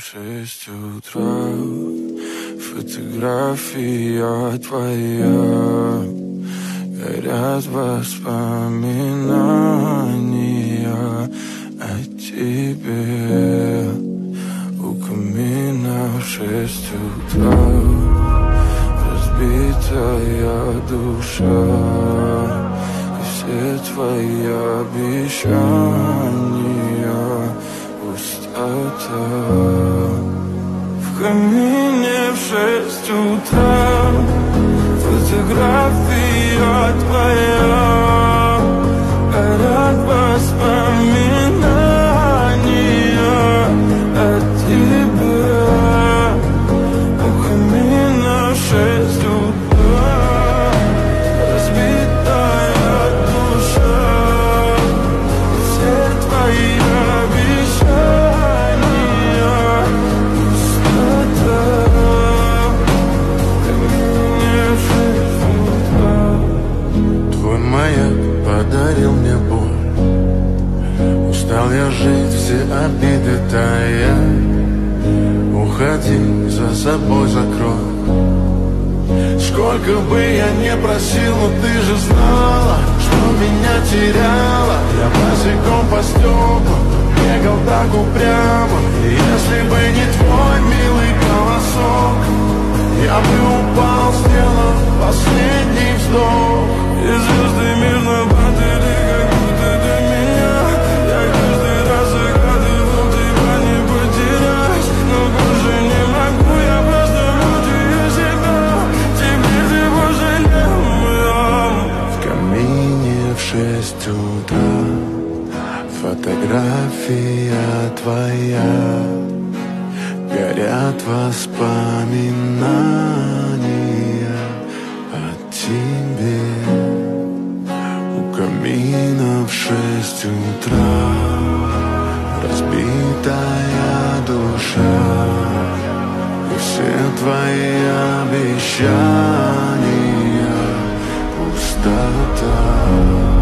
6 утра, фотография твоя, горят воспоминания о тебе. У камина в 6 утра, разбитая душа, и все твои обещания пустота. В камине в 6 утра, фотография твоя, горят воспоминания о тебе. У камина в 6 утра, разбитая душа, все твои обещания пустота. В камине в 6 утра. Твой маяк подарил мне боль, устал я жить, все обиды тая. Уходи, за собой закрой. Сколько бы я не просил, но ты же знала, что меня теряла. Я босиком по стеклам бегал так упрямо. И если бы не твой милый голосок, я бы упал, сделав последний вздох. И звезды мирно падали, как будто до меня. Я каждый раз загадывал тебя не потерять, но больше не могу, я просто мучаю себя. Теперь ты пожалел меня. В камине в 6 утра, фотография твоя, горят воспоминания о тебе. У камина в 6 утра, разбитая душа, и все твои обещания пустота.